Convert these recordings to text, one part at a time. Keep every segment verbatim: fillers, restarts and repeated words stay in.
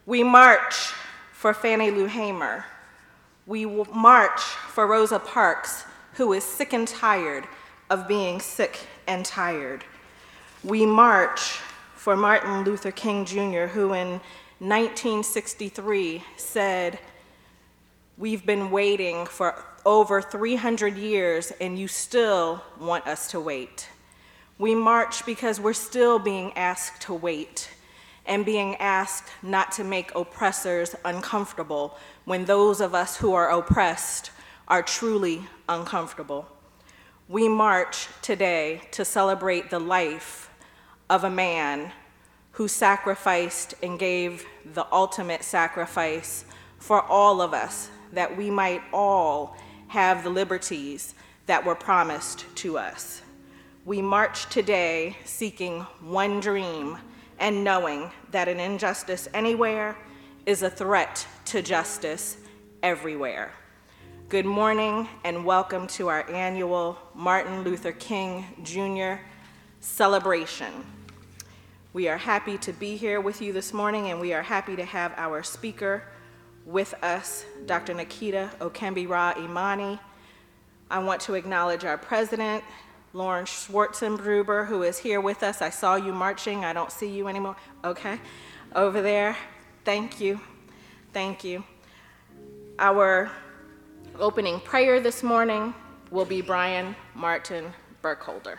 We march for Fannie Lou Hamer. We will march for Rosa Parks, who is sick and tired of being sick and tired. We march for Martin Luther King Junior, who in nineteen sixty-three said, "We've been waiting for over three hundred years and you still want us to wait." We march because we're still being asked to wait and being asked not to make oppressors uncomfortable when those of us who are oppressed are truly uncomfortable. We march today to celebrate the life of a man who sacrificed and gave the ultimate sacrifice for all of us, that we might all have the liberties that were promised to us. We march today seeking one dream and knowing that an injustice anywhere is a threat to justice everywhere. Good morning and welcome to our annual Martin Luther King Junior celebration. We are happy to be here with you this morning, and we are happy to have our speaker with us, Doctor Nikita Okembi-Ra-Imani. I want to acknowledge our president, Lauren Schwarzenbruber, who is here with us. I saw you marching. I don't see you anymore. Okay, over there. Thank you. Thank you. Our opening prayer this morning will be Brian Martin Burkholder.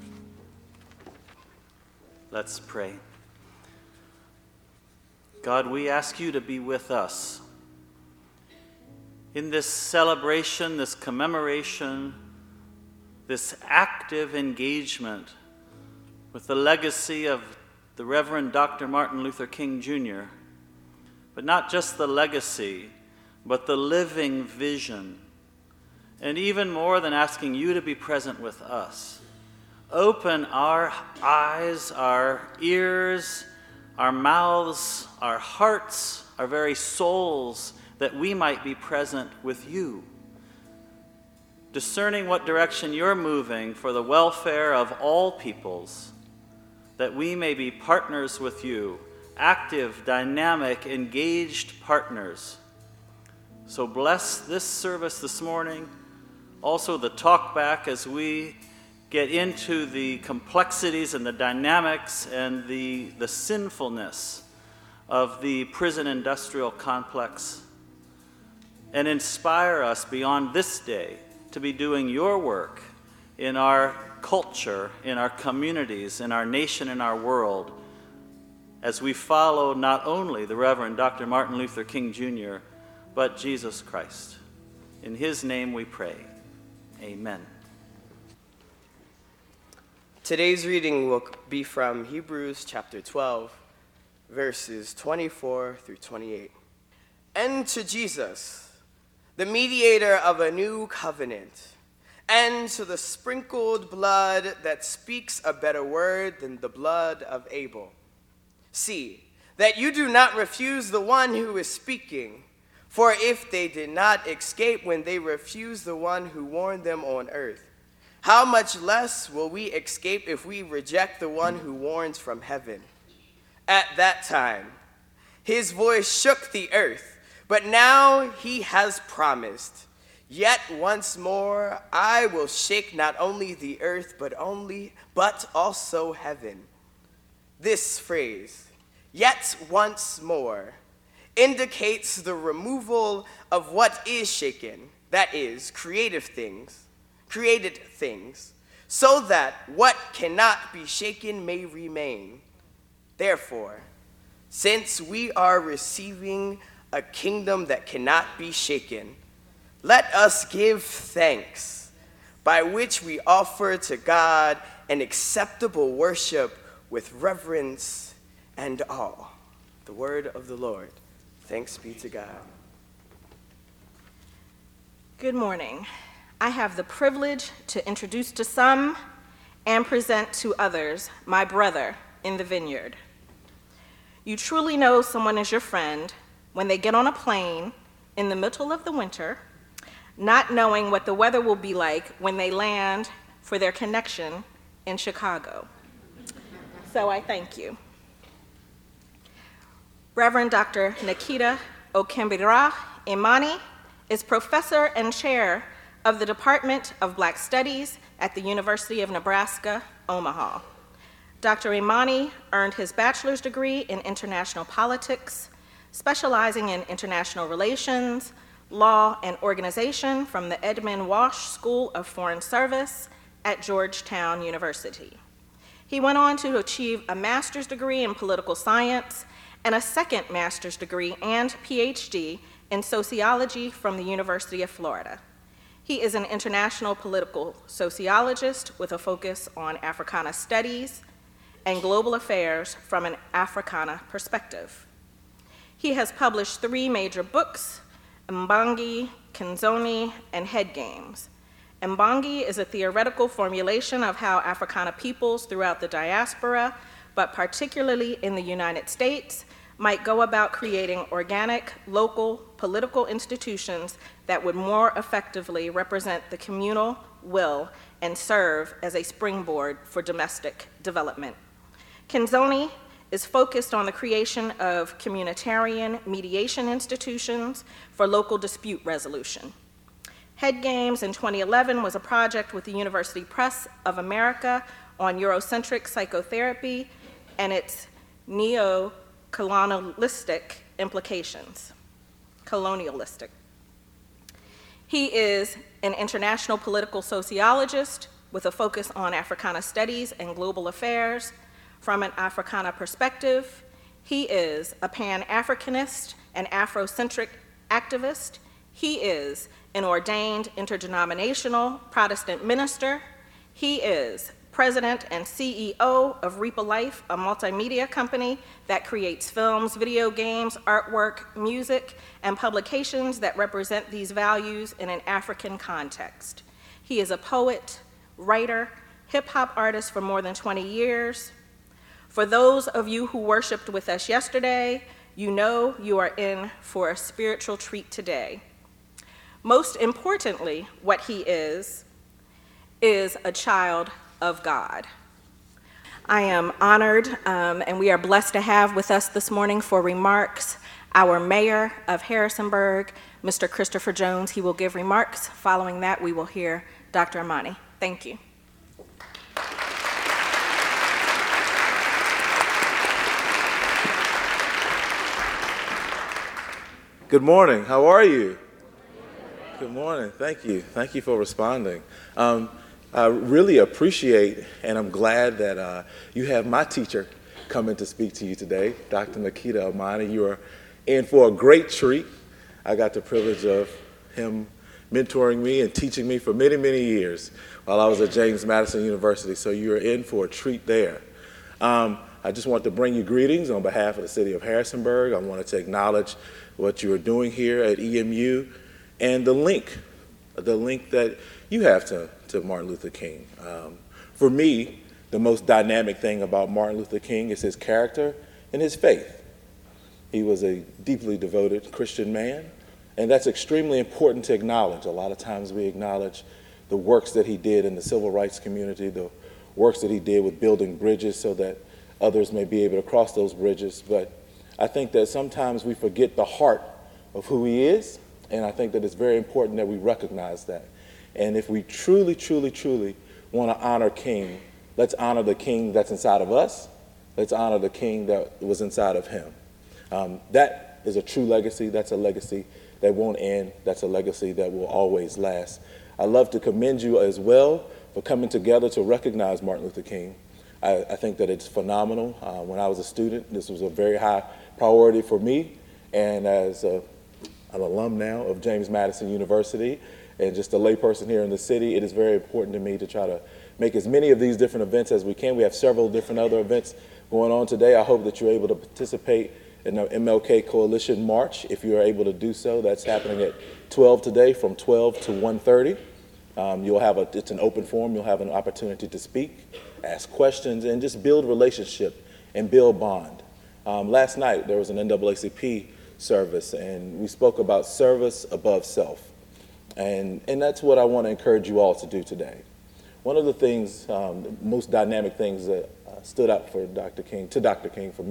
Let's pray. God, we ask you to be with us in this celebration, this commemoration, this active engagement with the legacy of the Reverend Doctor Martin Luther King Junior, but not just the legacy, but the living vision. And even more than asking you to be present with us, open our eyes, our ears, our mouths, our hearts, our very souls, that we might be present with you, discerning what direction you're moving for the welfare of all peoples, that we may be partners with you, active, dynamic, engaged partners. So bless this service this morning, also the talk back as we get into the complexities and the dynamics and the, the sinfulness of the prison industrial complex, and inspire us beyond this day to be doing your work in our culture, in our communities, in our nation, in our world, as we follow not only the Reverend Doctor Martin Luther King Junior, but Jesus Christ. In his name we pray. Amen. Today's reading will be from Hebrews chapter twelve, verses twenty-four through twenty-eight. And to Jesus, the mediator of a new covenant, and to the sprinkled blood that speaks a better word than the blood of Abel. See, that you do not refuse the one who is speaking, for if they did not escape when they refused the one who warned them on earth, how much less will we escape if we reject the one who warns from heaven? At that time, his voice shook the earth, but now he has promised, yet once more I will shake not only the earth, but only, but also heaven. This phrase, yet once more, indicates the removal of what is shaken, that is, creative things, created things, so that what cannot be shaken may remain. Therefore, since we are receiving a kingdom that cannot be shaken, let us give thanks, by which we offer to God an acceptable worship with reverence and awe. The word of the Lord. Thanks be to God. Good morning. I have the privilege to introduce to some and present to others my brother in the vineyard. You truly know someone is your friend when they get on a plane in the middle of the winter, not knowing what the weather will be like when they land for their connection in Chicago. So I thank you. Reverend Doctor Nikita Okembira Imani is professor and chair of the Department of Black Studies at the University of Nebraska, Omaha. Doctor Imani earned his bachelor's degree in international politics, specializing in international relations, law, and organization from the Edmund Walsh School of Foreign Service at Georgetown University. He went on to achieve a master's degree in political science and a second master's degree and P H D in sociology from the University of Florida. He is an international political sociologist with a focus on Africana studies and global affairs from an Africana perspective. He has published three major books, Mbangi, Kinzoni, and Head Games. Mbangi is a theoretical formulation of how Africana peoples throughout the diaspora, but particularly in the United States, might go about creating organic, local, political institutions that would more effectively represent the communal will and serve as a springboard for domestic development. Kinzoni is focused on the creation of communitarian mediation institutions for local dispute resolution. Head Games in twenty eleven was a project with the University Press of America on Eurocentric psychotherapy and its neo-colonialistic implications. Colonialistic. He is an international political sociologist with a focus on Africana studies and global affairs. From an Africana perspective, he is a Pan-Africanist and Afrocentric activist. He is an ordained interdenominational Protestant minister. He is president and C E O of Reapa Life, a multimedia company that creates films, video games, artwork, music, and publications that represent these values in an African context. He is a poet, writer, hip-hop artist for more than twenty years. For those of you who worshiped with us yesterday, you know you are in for a spiritual treat today. Most importantly, what he is, is a child of God. I am honored um, and we are blessed to have with us this morning for remarks our mayor of Harrisonburg, Mister Christopher Jones. He will give remarks. Following that, we will hear Doctor Imani. Thank you. Good morning. How are you? Good morning. Thank you. Thank you for responding. Um, I really appreciate and I'm glad that uh, you have my teacher coming to speak to you today, Doctor Nikita Imani. You are in for a great treat. I got the privilege of him mentoring me and teaching me for many, many years while I was at James Madison University, so you're in for a treat there. Um, I just want to bring you greetings on behalf of the city of Harrisonburg. I wanted to acknowledge what you are doing here at E M U and the link, the link that you have to, to Martin Luther King. Um, for me, the most dynamic thing about Martin Luther King is his character and his faith. He was a deeply devoted Christian man, and that's extremely important to acknowledge. A lot of times we acknowledge the works that he did in the civil rights community, the works that he did with building bridges so that others may be able to cross those bridges, but I think that sometimes we forget the heart of who he is, and I think that it's very important that we recognize that. And if we truly, truly, truly want to honor King, let's honor the King that's inside of us. Let's honor the King that was inside of him. Um, that is a true legacy. That's a legacy that won't end. That's a legacy that will always last. I love to commend you as well for coming together to recognize Martin Luther King. I, I think that it's phenomenal. Uh, when I was a student, this was a very high priority for me, and as a, an alum now of James Madison University and just a layperson here in the city, it is very important to me to try to make as many of these different events as we can. We have several different other events going on today. I hope that you're able to participate in the M L K Coalition March. If you are able to do so, that's happening at twelve today from twelve to one thirty. Um, you'll have a, it's an open forum. You'll have an opportunity to speak, ask questions, and just build relationship and build bond. Um, last night, there was an N double A C P service, and we spoke about service above self. And, and that's what I want to encourage you all to do today. One of the things, um, the most dynamic things that uh, stood out for Doctor King, to Doctor King for me,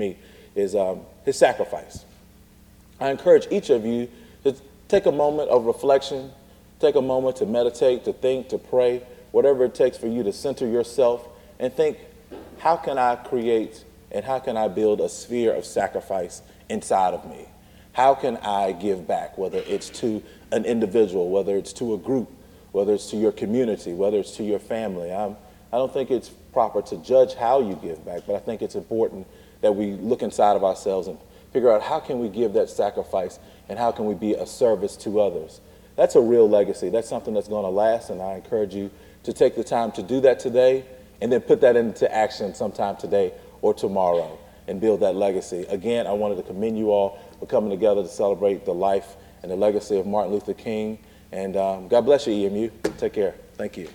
is um, his sacrifice. I encourage each of you to take a moment of reflection, take a moment to meditate, to think, to pray, whatever it takes for you to center yourself and think, how can I create and how can I build a sphere of sacrifice inside of me? How can I give back, whether it's to an individual, whether it's to a group, whether it's to your community, whether it's to your family? I'm, I don't think it's proper to judge how you give back, but I think it's important that we look inside of ourselves and figure out how can we give that sacrifice and how can we be a service to others. That's a real legacy. That's something that's going to last, and I encourage you to take the time to do that today and then put that into action sometime today or tomorrow and build that legacy. Again, I wanted to commend you all for coming together to celebrate the life and the legacy of Martin Luther King. And um, God bless you, E M U. Take care. Thank you.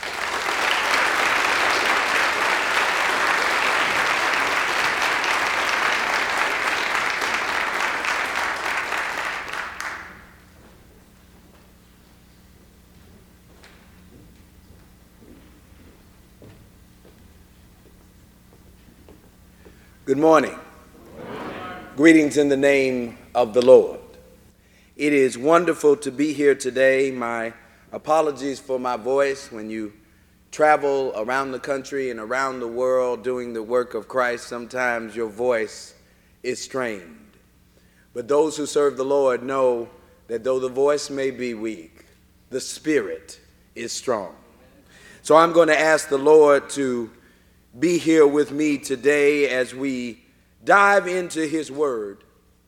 Good morning. Good morning. Greetings in the name of the Lord. It is wonderful to be here today. My apologies for my voice. When you travel around the country and around the world doing the work of Christ, sometimes your voice is strained. But those who serve the Lord know that though the voice may be weak, the spirit is strong. So I'm going to ask the Lord to be here with me today as we dive into his word.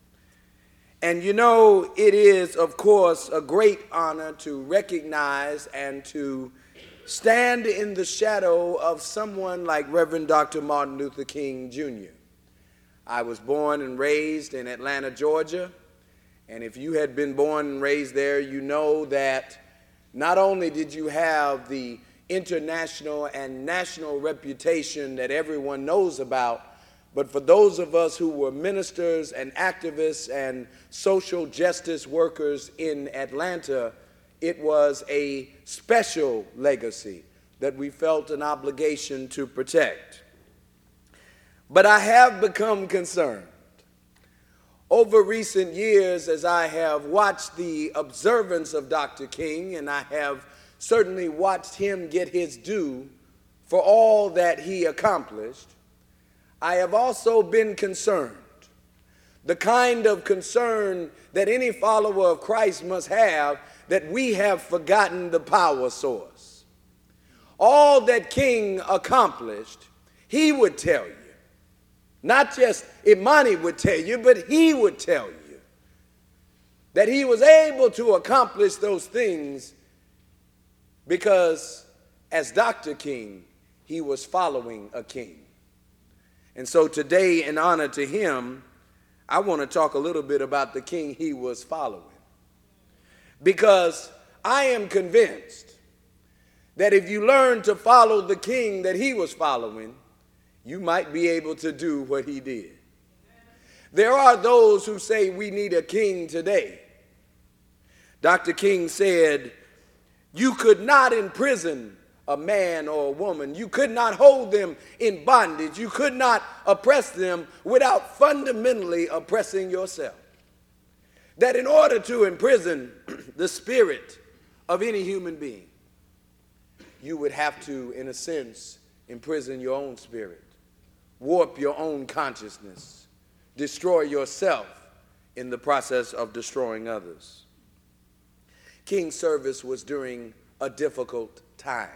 And you know, it is, of course, a great honor to recognize and to stand in the shadow of someone like Reverend Doctor Martin Luther King Junior I was born and raised in Atlanta, Georgia. And if you had been born and raised there, you know that not only did you have the international and national reputation that everyone knows about, but for those of us who were ministers and activists and social justice workers in Atlanta, it was a special legacy that we felt an obligation to protect. But I have become concerned over recent years as I have watched the observance of Doctor King, and I have certainly watched him get his due for all that he accomplished. I have also been concerned, the kind of concern that any follower of Christ must have, that we have forgotten the power source. All that King accomplished, he would tell you. Not just Imani would tell you, but he would tell you that he was able to accomplish those things because as Doctor King, he was following a king. And so today, in honor to him, I want to talk a little bit about the king he was following. Because I am convinced that if you learn to follow the king that he was following, you might be able to do what he did. There are those who say we need a king today. Doctor King said, you could not imprison a man or a woman. You could not hold them in bondage. You could not oppress them without fundamentally oppressing yourself. That in order to imprison the spirit of any human being, you would have to, in a sense, imprison your own spirit, warp your own consciousness, destroy yourself in the process of destroying others. King's service was during a difficult time.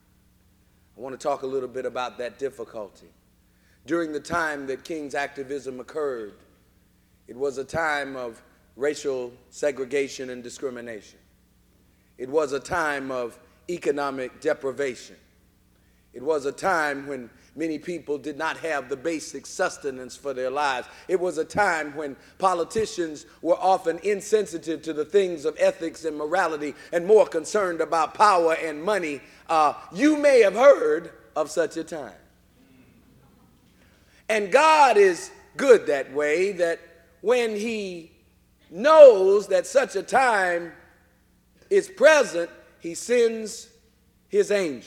I want to talk a little bit about that difficulty. During the time that King's activism occurred, it was a time of racial segregation and discrimination. It was a time of economic deprivation. It was a time when many people did not have the basic sustenance for their lives. It was a time when politicians were often insensitive to the things of ethics and morality and more concerned about power and money. Uh, you may have heard of such a time. And God is good that way, that when he knows that such a time is present, he sends his angels.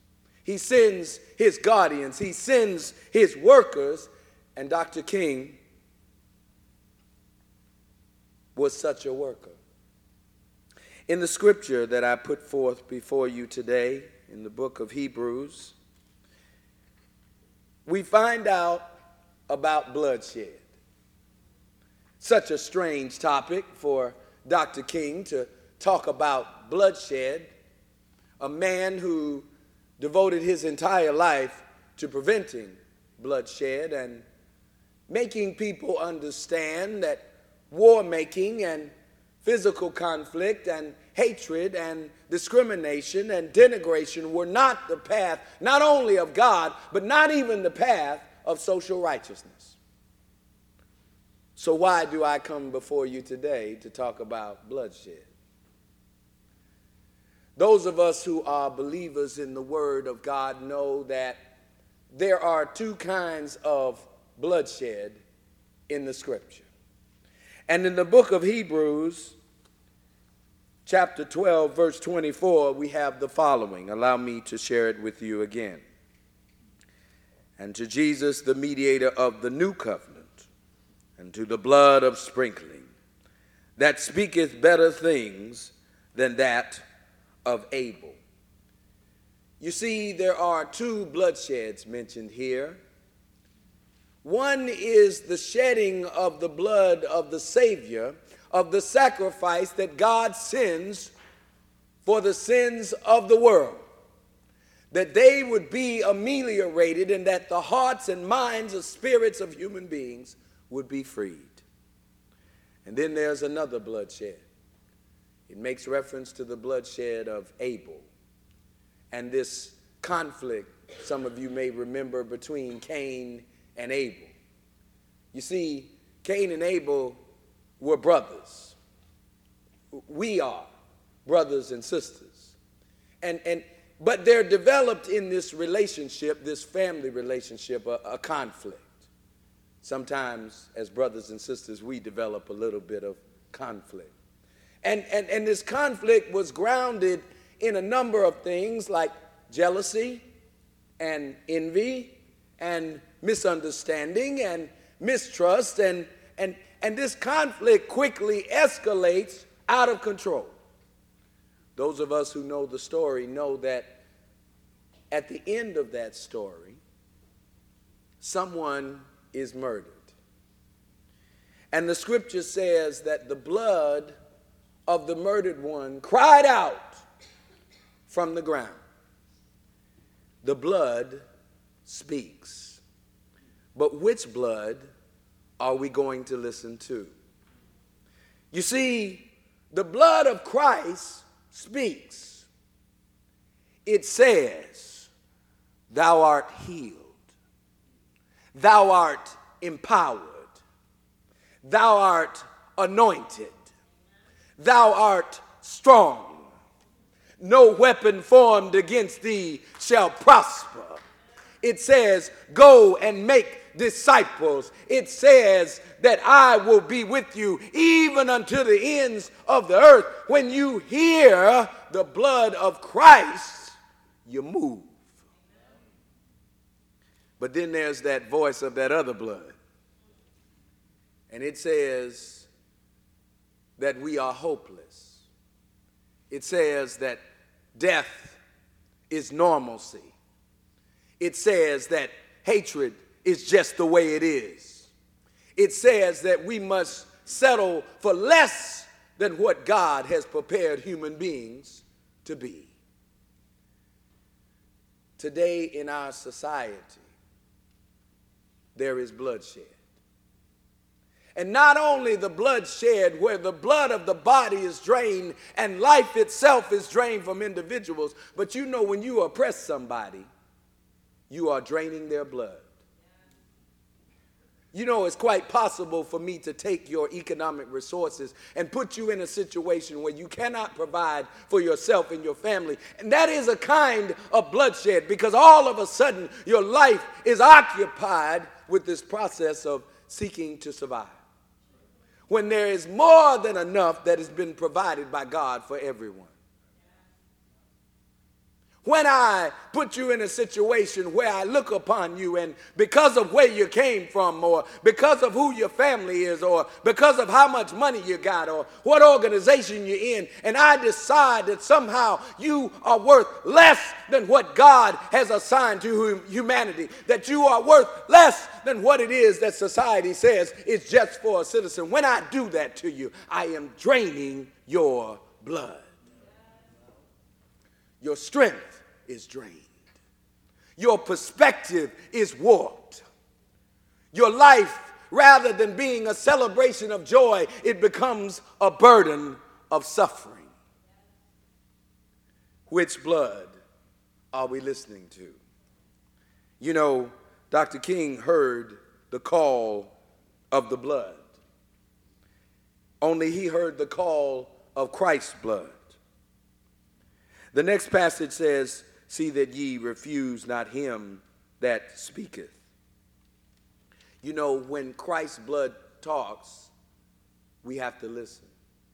He sends his guardians. He sends his workers. And Doctor King was such a worker. In the scripture that I put forth before you today, in the book of Hebrews, we find out about bloodshed. Such a strange topic for Doctor King to talk about bloodshed, a man who devoted his entire life to preventing bloodshed and making people understand that war making and physical conflict and hatred and discrimination and denigration were not the path, not only of God, but not even the path of social righteousness. So why do I come before you today to talk about bloodshed? Those of us who are believers in the Word of God know that there are two kinds of bloodshed in the Scripture. And in the book of Hebrews, chapter twelve, verse twenty-four, we have the following. Allow me to share it with you again. And to Jesus, the mediator of the new covenant, and to the blood of sprinkling, that speaketh better things than that of Abel. You see, there are two bloodsheds mentioned here. One is the shedding of the blood of the Savior, of the sacrifice that God sends for the sins of the world, that they would be ameliorated and that the hearts and minds and spirits of human beings would be freed. And then there's another bloodshed. It makes reference to the bloodshed of Abel and this conflict, some of you may remember, between Cain and Abel. You see, Cain and Abel were brothers. We are brothers and sisters. And, and, but they're developed in this relationship, this family relationship, a, a conflict. Sometimes, as brothers and sisters, we develop a little bit of conflict. And, and, and this conflict was grounded in a number of things like jealousy and envy and misunderstanding and mistrust, and, and, and this conflict quickly escalates out of control. Those of us who know the story know that at the end of that story, someone is murdered. And the scripture says that the blood of the murdered one cried out from the ground. The blood speaks. But which blood are we going to listen to? You see, the blood of Christ speaks. It says, "Thou art healed. Thou art empowered. Thou art anointed. Thou art strong. No weapon formed against thee shall prosper." It says, "Go and make disciples." It says that I will be with you even unto the ends of the earth. When you hear the blood of Christ, you move. But then there's that voice of that other blood. And it says that we are hopeless. It says that death is normalcy. It says that hatred is just the way it is. It says that we must settle for less than what God has prepared human beings to be. Today in our society, there is bloodshed. And not only the bloodshed where the blood of the body is drained and life itself is drained from individuals, but you know when you oppress somebody, you are draining their blood. You know, it's quite possible for me to take your economic resources and put you in a situation where you cannot provide for yourself and your family. And that is a kind of bloodshed, because all of a sudden your life is occupied with this process of seeking to survive, when there is more than enough that has been provided by God for everyone. When I put you in a situation where I look upon you and because of where you came from or because of who your family is or because of how much money you got or what organization you're in, and I decide that somehow you are worth less than what God has assigned to humanity, that you are worth less than what it is that society says is just for a citizen. When I do that to you, I am draining your blood. Your strength is drained. Your perspective is warped. Your life, rather than being a celebration of joy, it becomes a burden of suffering. Which blood are we listening to? You know, Doctor King heard the call of the blood. Only he heard the call of Christ's blood. The next passage says, see that ye refuse not him that speaketh. You know, when Christ's blood talks, we have to listen.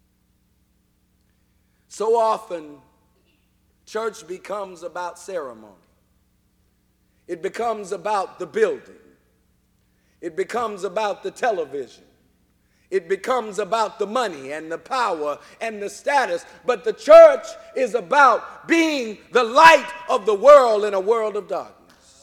So often, church becomes about ceremony. It becomes about the building. It becomes about the television. It becomes about the money and the power and the status. But the church is about being the light of the world in a world of darkness.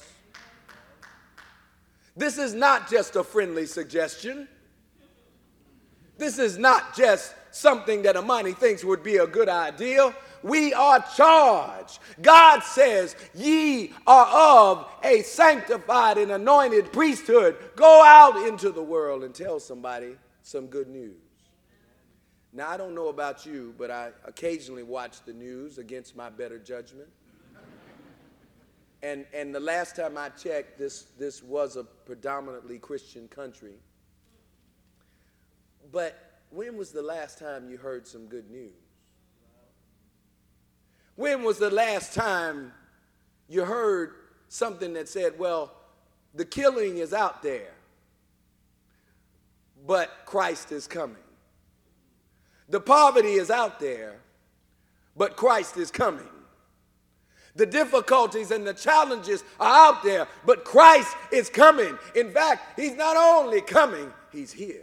This is not just a friendly suggestion. This is not just something that Amani thinks would be a good idea. We are charged. God says, ye are of a sanctified and anointed priesthood. Go out into the world and tell somebody some good news. Now, I don't know about you, but I occasionally watch the news against my better judgment. And, and the last time I checked, this, this was a predominantly Christian country. But when was the last time you heard some good news? When was the last time you heard something that said, well, the killing is out there, but Christ is coming. The poverty is out there, but Christ is coming. The difficulties and the challenges are out there, but Christ is coming. In fact, he's not only coming, he's here.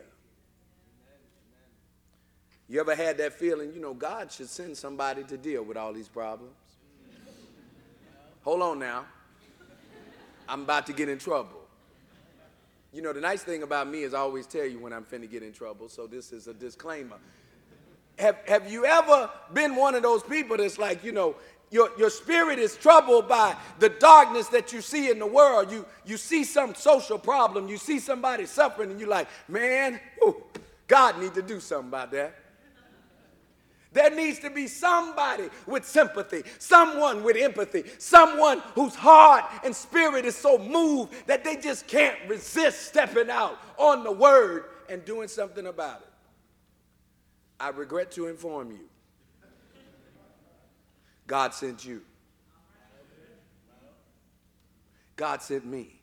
You ever had that feeling, you know, God should send somebody to deal with all these problems? Hold on now. I'm about to get in trouble. You know, the nice thing about me is I always tell you when I'm finna get in trouble, so this is a disclaimer. Have, have you ever been one of those people that's like, you know, your, your spirit is troubled by the darkness that you see in the world. You, you see some social problem, you see somebody suffering, and you're like, man, whew, God needs to do something about that. There needs to be somebody with sympathy, someone with empathy, someone whose heart and spirit is so moved that they just can't resist stepping out on the word and doing something about it. I regret to inform you, God sent you. God sent me.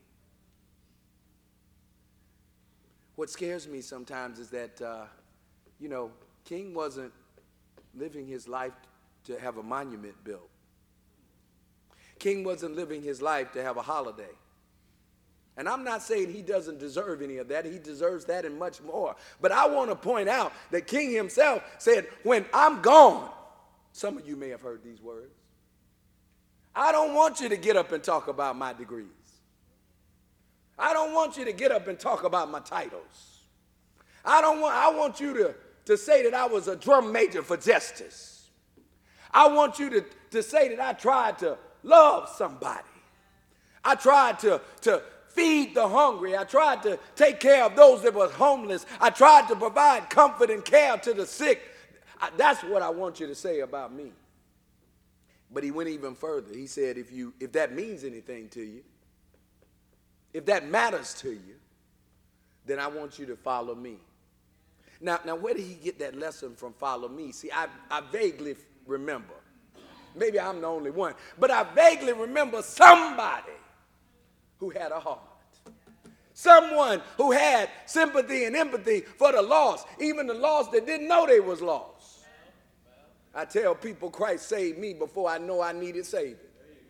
What scares me sometimes is that, uh, you know, King wasn't living his life to have a monument built. King wasn't living his life to have a holiday. And I'm not saying he doesn't deserve any of that. He deserves that and much more. But I want to point out that King himself said, when I'm gone, some of you may have heard these words, I don't want you to get up and talk about my degrees. I don't want you to get up and talk about my titles. I don't want, I want you to to say that I was a drum major for justice. I want you to, to say that I tried to love somebody. I tried to, to feed the hungry. I tried to take care of those that were homeless. I tried to provide comfort and care to the sick. I, that's what I want you to say about me. But he went even further. He said, if you, if that means anything to you, if that matters to you, then I want you to follow me. Now, now, where did he get that lesson from follow me? See, I, I vaguely remember. Maybe I'm the only one. But I vaguely remember somebody who had a heart. Someone who had sympathy and empathy for the lost, even the lost that didn't know they was lost. I tell people Christ saved me before I know I needed saving.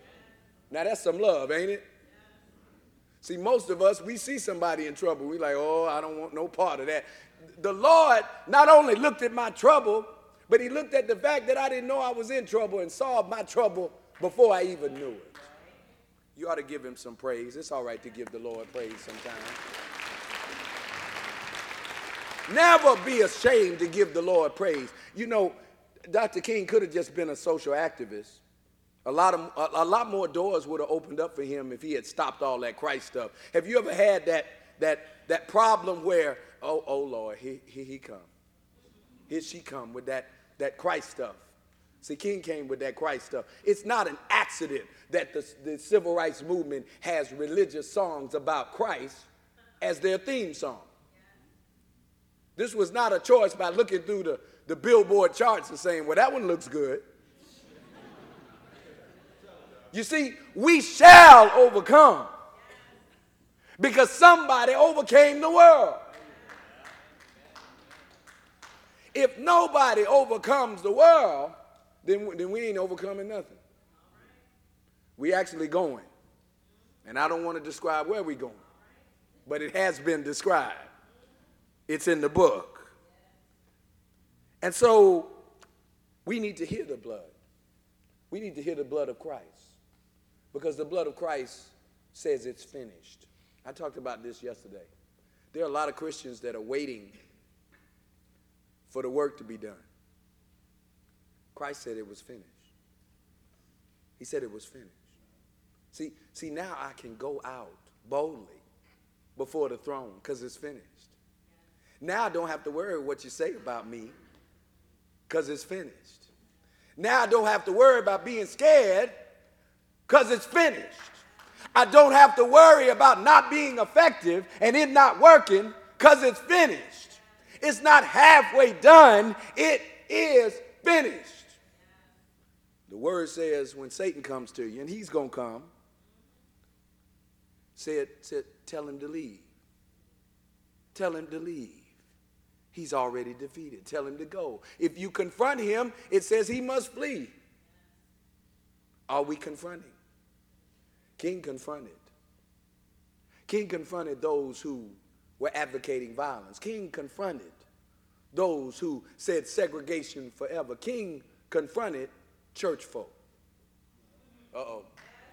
Now that's some love, ain't it? See, most of us, we see somebody in trouble. We like, oh, I don't want no part of that. The Lord not only looked at my trouble, but he looked at the fact that I didn't know I was in trouble and solved my trouble before I even knew it. You ought to give him some praise. It's all right to give the Lord praise sometimes. Never be ashamed to give the Lord praise. You know, Doctor King could have just been a social activist. A lot, of, a, a lot more doors would have opened up for him if he had stopped all that Christ stuff. Have you ever had that, that, that problem where, oh, oh Lord, here, here he come. Here she come with that, that Christ stuff. See, King came with that Christ stuff. It's not an accident that the, the civil rights movement has religious songs about Christ as their theme song. This was not a choice by looking through the, the Billboard charts and saying, well, that one looks good. You see, we shall overcome because somebody overcame the world. If nobody overcomes the world, then, then we ain't overcoming nothing. We actually going. And I don't want to describe where we're going, but it has been described. It's in the book. And so we need to hear the blood. We need to hear the blood of Christ. Because the blood of Christ says it's finished. I talked about this yesterday. There are a lot of Christians that are waiting for the work to be done. Christ said it was finished. He said it was finished. See, see, now I can go out boldly before the throne because it's finished. Now I don't have to worry what you say about me because it's finished. Now I don't have to worry about being scared because it's finished. I don't have to worry about not being effective and it not working because it's finished. It's not halfway done. It is finished. The word says when Satan comes to you, and he's going to come, said, said, tell him to leave. Tell him to leave. He's already defeated. Tell him to go. If you confront him, it says he must flee. Are we confronting? King confronted. King confronted those who were advocating violence. King confronted those who said segregation forever. King confronted church folk. Uh-oh.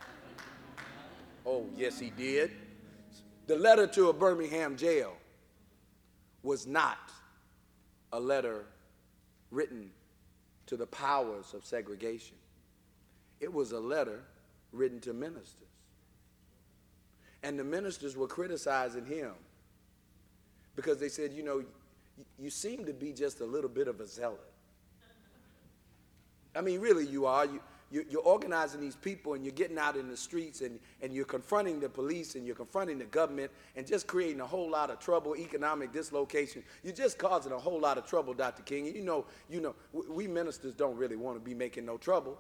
Oh, yes, he did. The letter to a Birmingham jail was not a letter written to the powers of segregation. It was a letter written to ministers. And the ministers were criticizing him because they said, you know, you, you seem to be just a little bit of a zealot. I mean, really, you are. You, you, you're organizing these people and you're getting out in the streets and, and you're confronting the police and you're confronting the government and just creating a whole lot of trouble, economic dislocation. You're just causing a whole lot of trouble, Doctor King. And you know, you know, we ministers don't really want to be making no trouble.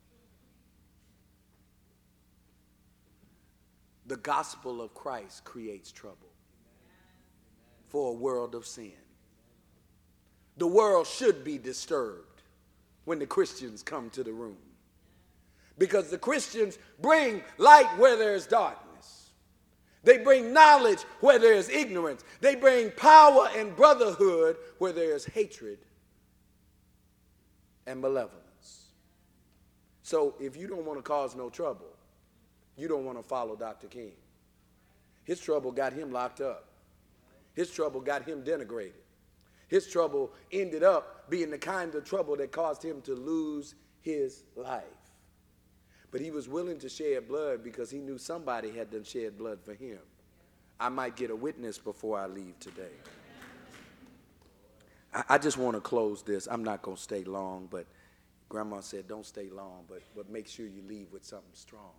The gospel of Christ creates trouble for a world of sin. The world should be disturbed when the Christians come to the room. Because the Christians bring light where there's darkness. They bring knowledge where there is ignorance. They bring power and brotherhood where there is hatred and malevolence. So if you don't want to cause no trouble, you don't want to follow Doctor King. His trouble got him locked up. His trouble got him denigrated. His trouble ended up being the kind of trouble that caused him to lose his life. But he was willing to shed blood because he knew somebody had done shed blood for him. I might get a witness before I leave today. I, I just want to close this. I'm not going to stay long, but Grandma said don't stay long, but, but make sure you leave with something strong.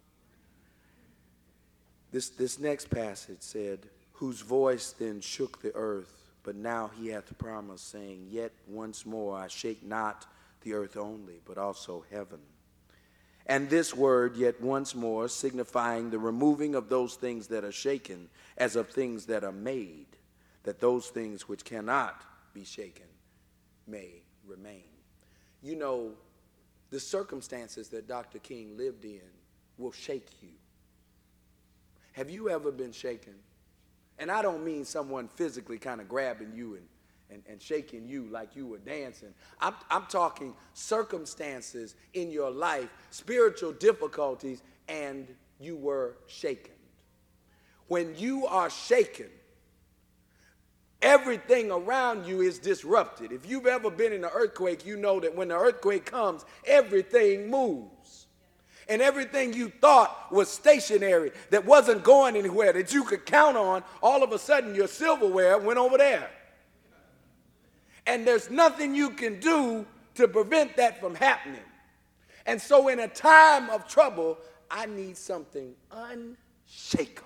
This, this next passage said, whose voice then shook the earth, but now he hath promised, saying, yet once more I shake not the earth only, but also heaven. And this word, yet once more, signifying the removing of those things that are shaken, as of things that are made, that those things which cannot be shaken may remain. You know, the circumstances that Doctor King lived in will shake you. Have you ever been shaken? And I don't mean someone physically kind of grabbing you and, and, and shaking you like you were dancing. I'm, I'm talking circumstances in your life, spiritual difficulties, and you were shaken. When you are shaken, everything around you is disrupted. If you've ever been in an earthquake, you know that when the earthquake comes, everything moves. And everything you thought was stationary, that wasn't going anywhere, that you could count on, all of a sudden your silverware went over there. And there's nothing you can do to prevent that from happening. And so in a time of trouble, I need something unshakable.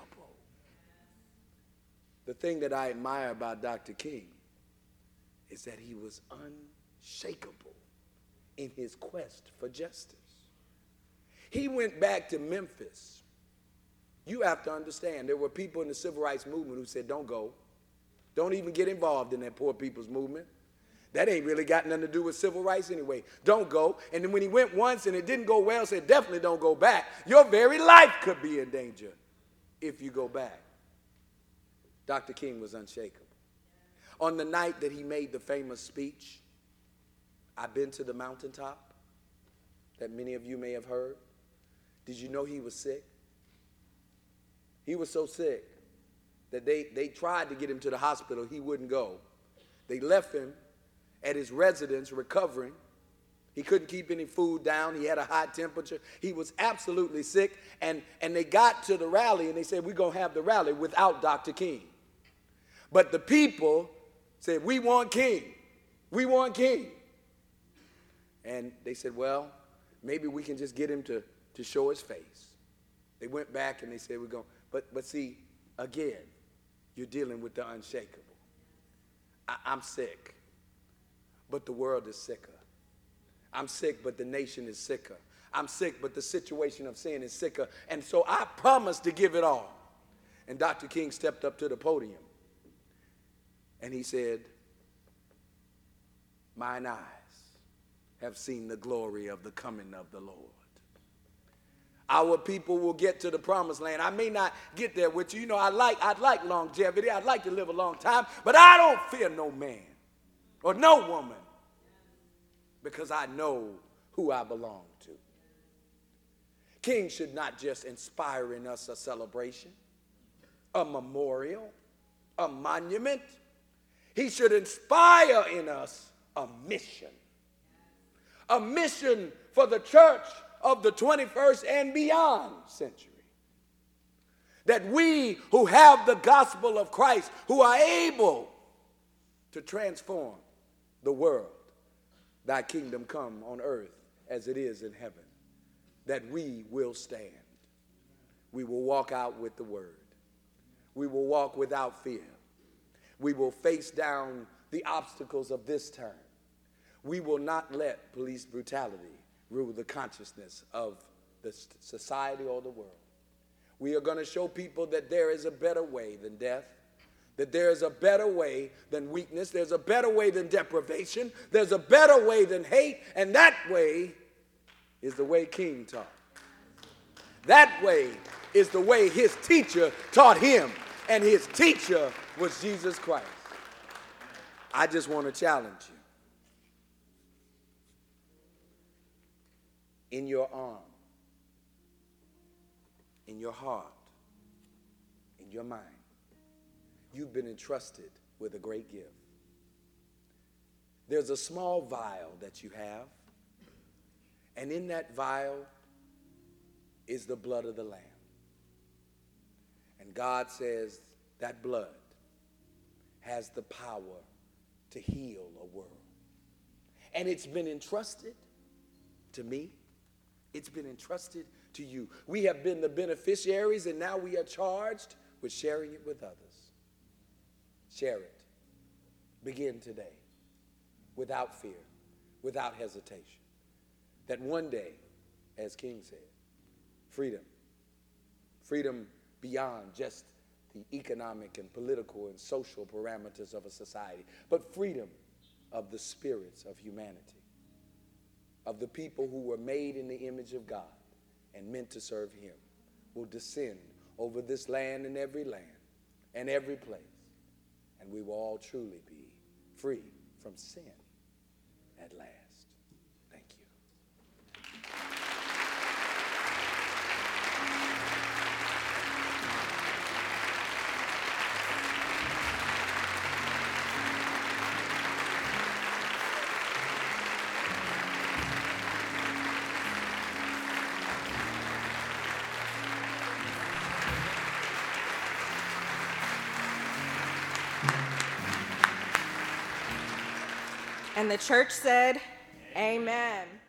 The thing that I admire about Doctor King is that he was unshakable in his quest for justice. He went back to Memphis. You have to understand, there were people in the civil rights movement who said, don't go. Don't even get involved in that poor people's movement. That ain't really got nothing to do with civil rights anyway. Don't go. And then when he went once and it didn't go well, said, definitely don't go back. Your very life could be in danger if you go back. Doctor King was unshakable. On the night that he made the famous speech, I've been to the mountaintop, that many of you may have heard. Did you know he was sick? He was so sick that they, they tried to get him to the hospital. He wouldn't go. They left him at his residence recovering. He couldn't keep any food down. He had a high temperature. He was absolutely sick. And, and they got to the rally and they said, we're going to have the rally without Doctor King. But the people said, we want King. We want King. And they said, well, maybe we can just get him to, to show his face. They went back and they said, we're going, but, but see, again, you're dealing with the unshakable. I, I'm sick, but the world is sicker. I'm sick, but the nation is sicker. I'm sick, but the situation of sin is sicker. And so I promised to give it all. And Doctor King stepped up to the podium and he said, mine eyes have seen the glory of the coming of the Lord. Our people will get to the promised land. I may not get there with you. You know, I like, I'd like longevity. I'd like to live a long time, but I don't fear no man or no woman because I know who I belong to. King should not just inspire in us a celebration, a memorial, a monument. He should inspire in us a mission. A mission for the church of the twenty-first and beyond century. That we who have the gospel of Christ, who are able to transform the world, thy kingdom come on earth as it is in heaven, that we will stand. We will walk out with the word. We will walk without fear. We will face down the obstacles of this time. We will not let police brutality rule the consciousness of the society or the world. We are going to show people that there is a better way than death, that there is a better way than weakness, there's a better way than deprivation, there's a better way than hate, and that way is the way King taught. That way is the way his teacher taught him, and his teacher was Jesus Christ. I just want to challenge you. In your arm, in your heart, in your mind, you've been entrusted with a great gift. There's a small vial that you have, and in that vial is the blood of the Lamb. And God says that blood has the power to heal a world. And it's been entrusted to me. It's been entrusted to you. We have been the beneficiaries, and now we are charged with sharing it with others. Share it. Begin today, without fear, without hesitation. That one day, as King said, freedom, freedom beyond just the economic and political and social parameters of a society, but freedom of the spirits of humanity, of the people who were made in the image of God and meant to serve him will descend over this land and every land and every place. And we will all truly be free from sin at last. Thank you. And the church said, Amen.